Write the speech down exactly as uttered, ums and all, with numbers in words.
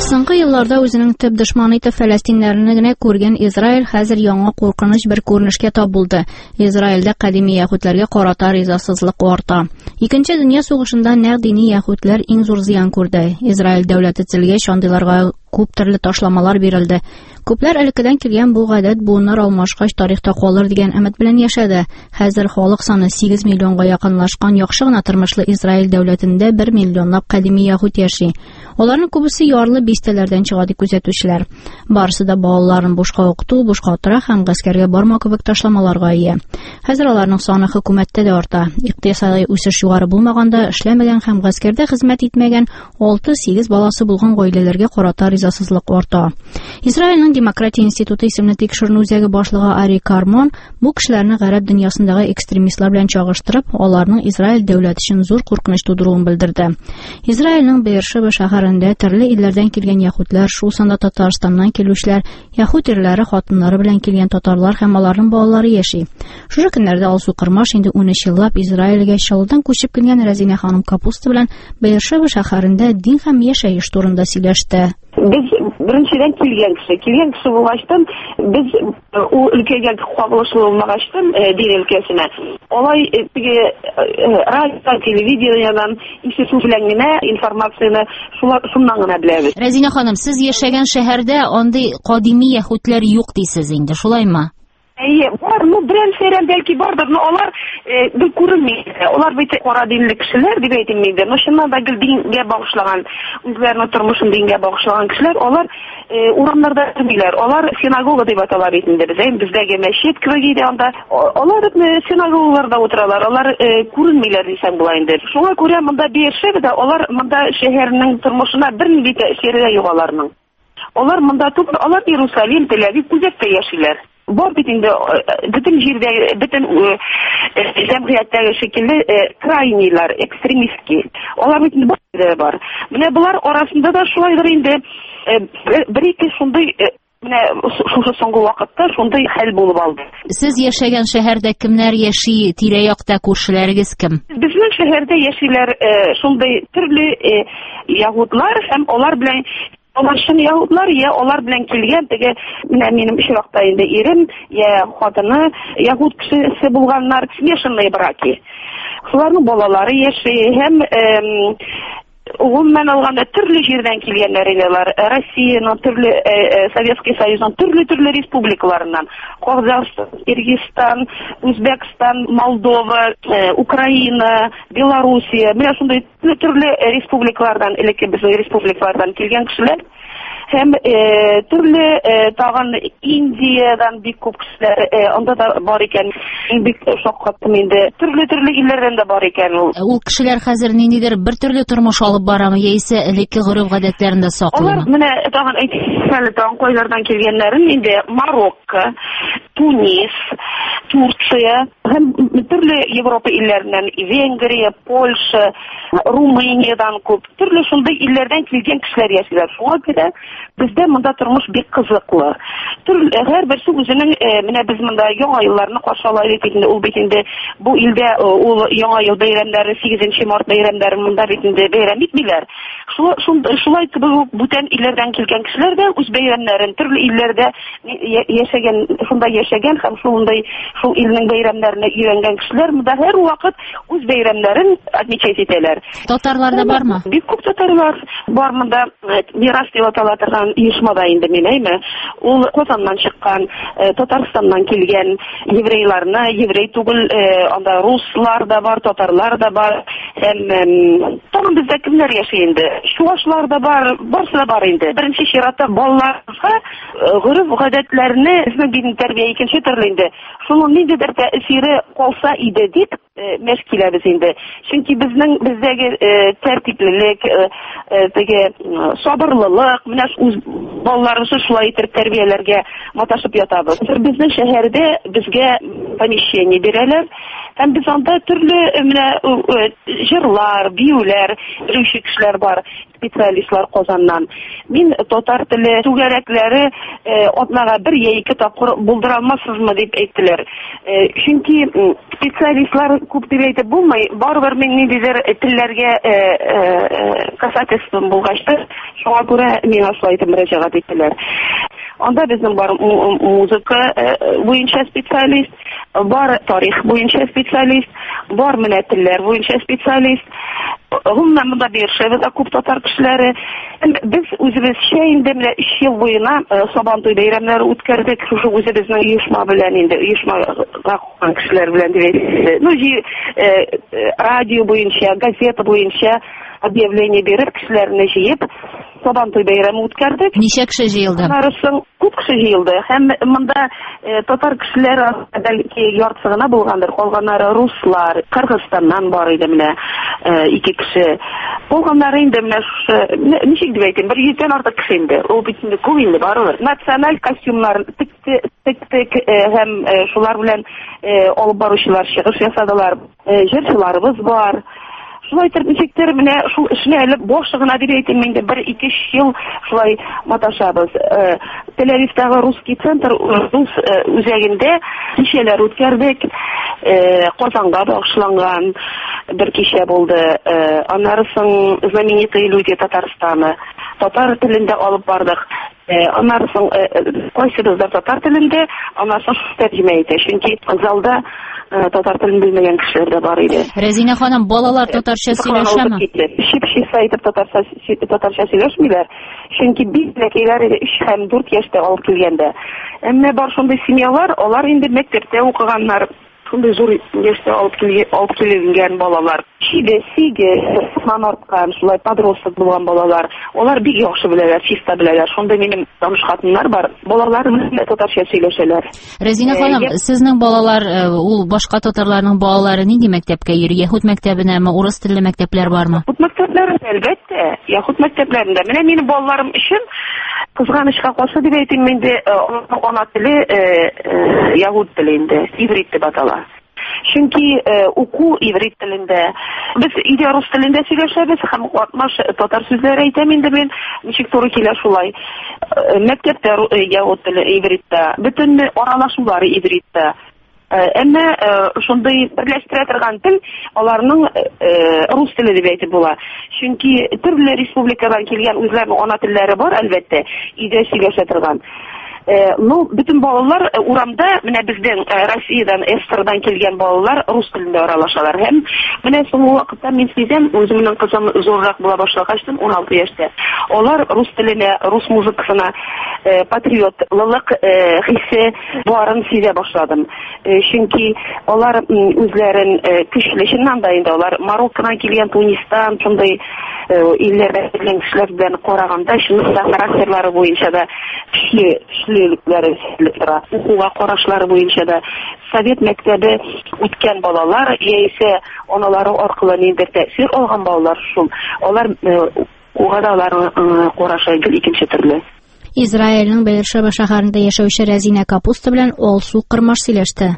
Соңгы елларда үзенең төп дошманы итеп Фәләстиннәрне генә күргән Израиль хәзер яңа куркыныч бер күренешкә тап булды. Израильдә кадими яһүдләргә карата ризасызлык арта. Икенче дөнья сугышында нәкъ дини яһүдләр иң зур зыян күрде. Израиль дәүләте телгәч андыйларга күп төрле ташламалар бирелде. Күпләр элеккедән килгән бу гадәт буыннар алмашкач тарихта калыр дигән өмет белән яшәде. Хәзер халык саны сигез миллионга якынлашкан яхшы гына тормышлы Израиль дәүләтендә бер миллионлап кадими яһүд яши. Аларның күбесе ярлы бистәләрдән чыга ди күзәтүчеләр. Барысы да балаларын бушка укыту, бушка тора һәм гаскәргә барма кебек ташламаларга ия. Хәзер аларның саны хөкүмәттә дә арта. Икътисади үсеш югары булмаганда, эшләмәгән һәм гаскәрдә хезмәт итмәгән алты-сигез баласы булган гаиләләргә карата ризасызлык арта. Израильнең Демократия институты исемле тикшерү үзәге башлыгы Ари Кармон бу кешеләрне гарәп дөньясындагы экстремистлар белән чагыштырып, аларның Израиль дәүләте өчен зур куркыныч тудыруын белдерде. Израильнең Беершеба шәһәрендә төрле илләрдән килгән яһүдләр, шул санда Татарстаннан килүчеләр, яһүд ирләре, хатыннары белән килгән татарлар һәм аларның балалары яши. Шушы көннәрдә Алсу Кырмаш инде унөч еллап Израильгә Чаллыдан күчеп килгән Рәзинә ханым Капуста белән Беершеба шәһәрендә дин һәм яшәеш турында сөйләште. Biz birinçiden kilgen kişi, kilgen kişi bulgaçtım, biz o ülkeye kavuşlu olmagaçtım din ülkesine. Olay radyo, televiziyadan, institutlarına informasyonu şundan gına bilebiz. Рәзинә ханым, siz яшәгән шәһәрдә андый кадими яһүдләр юк дисез инде, шулаймы? İyi, var mı? Bilen seyren belki vardır. Onlar e, bir kurulmaydı. Onlar bir kara dinli kişiler diye eğitimliydi. Şundan da dinge bağışlayan, üzerine oturmuşun dinge bağışlayan kişiler, onlar e, uğramlarda durmuyorlar. Onlar sinagoga diye batalar eğitimde bize. Bizdeki meşrit köyüydü anda. Onlar sinagogalarda oturarlar. Onlar e, kurulmuyorlar diysen bulayındır. Şuna göre bunda bir şey de onlar bunda şehirinin turmuşuna bir nibite şehirde yuvalarının. Onlar bunda toplu, onlar Yerusalim, Tel Aviv, Kuzey'de yaşıyorlar. Var bitinde bütün yerde bütün cemiyette şekilde krayniler, ekstremistki. Onlar bitinde var. Mine bunlar arasında da şulaydır indi. Bir iki şunday mine şu songu vakitte şunday hal bulup aldı. Siz yaşayan şehirde kimler yaşıyor? Tire-yakta koşularınız kim? Bizim şehirde yaşıyorlar şunday türlü Yahudlar hem onlar bilen Onlar şun Yahudlar ya onlar bilen kelgen dege benim iş vaqtayında erim ya xatını Yahud kişisi bulganlar smешанный браки. Şularның балалары яши hem Уммен алганда төрле җирдән килгәннәр инеләр. Россиянең төрле Советский Союзның төрле-төрле республикаларыннан, Казахстан, Кыргызстан, Үзбекстан, Молдова, Украина, Белоруссия, менә шундый төрле республикалардан, элекке безнең республикалардан килгән кешеләр. Hem e, türlü e, tağın India'dan bir kokusular e, onda da var iken bir şok kattım indi. Türlü türlü illerden de var iken. O kişiler hazır nedir? Bir türlü turmuş alıp baramı yeyse elekki gırıv gadetlerinde saklama. Onlar mene tağın etkiseli tağın koylardan kelgenlerin indi Marokko, Tunis, Türkiye hem türlü Avrupa illerinden Vengriya, Polşa, Rumaniya'dan köp türlü şunday illerden kelgen kişiler yaşıyorlar. Şuna göre bizde mında turmuş bir kızıklı. Türlü her birisi özünün mene biz mında яңа yıllarını karşılayır etinde ul bitinde bu ilde ul яңа yıl bayramları sekizinci Mart bayramları mında bitinde bayram bitmiler. Şulay gibi bütün illerden kelgen kişiler de öz bayramların türlü illerde yaşayan şunda yaşayan hem şunday şu ilin bayramlarını öğrengen kişiler mında her vakit öz bayramların atmechayt eteler. Tatarlarda var mı? Bir көп tatarlar var mında miras diye atalatırgan uyuşmada indi meneymi? Ul Kozandan çıkan, Tataristan'dan kelgen yevreylarını, yevrey tugul anda Ruslar da var, Tatarlar da var. Hem tamam bizde kimler yaşayındı? Şuvaşlar da var, barsı da var indi. Birinci şiratta ballarga gırıf gadetlerini bizim terbiye ikinci türlü şunun nedir tesiri olsa ide deyip meşkile biz indi. Çünkü bizden bizdeki tertiplilik, sabırlılık, mine ballarımızı şulay etip terbiyelerge mataşıp yatabız. Bizden şehirde bizge помещение берелер, Һәм без анда төрле менә җырлар, биюләр, белүче кешеләр бар, специалистлар Казаннан. Мин татар теле түгәрәкләре атнага бер я ике тапкыр булдыра алмассызмы дип әйттеләр. Чөнки специалистлар күп дип әйтеп булмый, барыбер мин ниндидер телләргә касательством булгачтыр, шуңа күрә миңа шулай итеп мөрәҗәгать иттеләр. Анда безнең бар музыка буенча специалист, бар тарих буенча специалист, бар менә телләр буенча специалист. Гомумән монда Бирешевада күп татар кешеләре. Без үзебезчә инде менә өч ел буена Сабантуй бәйрәмнәре үткәрдек. Шушы үзебезнең оешма белән инде оешмага куйган кешеләр белән дип. Ну, радио буенча, газета буенча объявление биреп, кешеләрне җыеп, Сабантуй бәйрәме үткәрдек. Ничә кеше җыелды? Аннарысын күп кеше җыелды. Һәм монда татар кешеләре бәлки яртысы гына булгандыр. Калганнары руслар, Кыргызстаннан бар иде менә ике кеше. Булганнары инде менә ничек дип әйтим, бер йөздән артык кеше инде. Ул бит инде күп инде барылыр. Националь костюмнар тик-тик һәм шулар белән алып баручылар чыгыш ясадылар. Җырчыларыбыз бар. Шулай ничектер менә шул эшне әле башыгына дип әйтим инде бер ике ел шулай маташабыз. Тель-Авивтагы русский центр рус үзәгендә кичәләр үткәрдек. Казанга багышланган бер кичә булды. Аннарысын знаменитые люди Татарстана. Татар телендә алып бардык. Аннарысын кайсыбыздыр татар телендә, аннарысын тәрҗемә итә. Чөнки залда татар телен белмәгән кешеләр дә бар иде. Рәзинә ханым, балалар татарча сөйләшәме? Чип-чип итеп татарча татарча сөйләшмиләр. Чөнки бик бәләкәйләр иде, өч һәм дүрт яшьтә алып килгәндә. Әмма бар шундый семьялар, алар инде мәктәптә укыганнар. Шундый зур яшьтә алып килгән балалар. Чиде, сиге, сан арткан, шулай подросток булган балалар. Алар бик яхшы беләләр, чиста беләләр. Шунда минем таныш хатыннар бар. Балалар белән татарча сөйләшәләр. Рәзинә ханым, сезнең балалар, ул башка татарларның балалары нинди мәктәпкә йөри? Яһүд мәктәбенәме, урыс телле мәктәпләр бармы? Яһүд мәктәпләре әлбәттә. Яһүд мәктәпләрендә. Менә минем балаларым өчен кызганычка каршы дип әйтим инде, ана теле яһүд теле инде, иврит дип атала. Чөнки уку иврит телендә. Без иде рус телендә сөйләшәбез һәм алтмыш татар сүзләре әйтәм инде мин, ничек туры килә шулай. Мәктәптә яһүд теле ивритта, бөтен аралашулары ивритта. Әмма шундый берләштерә торган тел аларның рус теле дип әйтеп була. Чөнки төрле республикадан килгән үзләренең ана телләре бар, әлбәттә, иде сөйләшә торган. Ну, бөтен балалар урамда, менә бездән Россиядән, Эстердан килгән балалар рус телендә аралашалар. Һәм менә соңгы вакытта мин сизәм, үземнең кызым зуррак була башлагачтан, ун алты яшьтә. Алар рус теленә, рус музыкасына патриотлык хисе барын сизә башладым. Чөнки алар үзләрен көчле, чыннан да инде алар Мароккодан килгән, Тунистан, шундый илләрдә килгән кешеләр белән караганда, чыннан да характерлары буенча да көчле лекләре тора. Укуга карашлары буенча да Совет мәктәбе үткән балалар, яисә аналары аркылы ниндидер тәэсир алган балалар шул. Алар угадаларның карашы икенче төрле. Израильнең Беершеба шәһәрендә яшәүче Рәзинә Капуста белән Алсу Кырмаш сөйләште.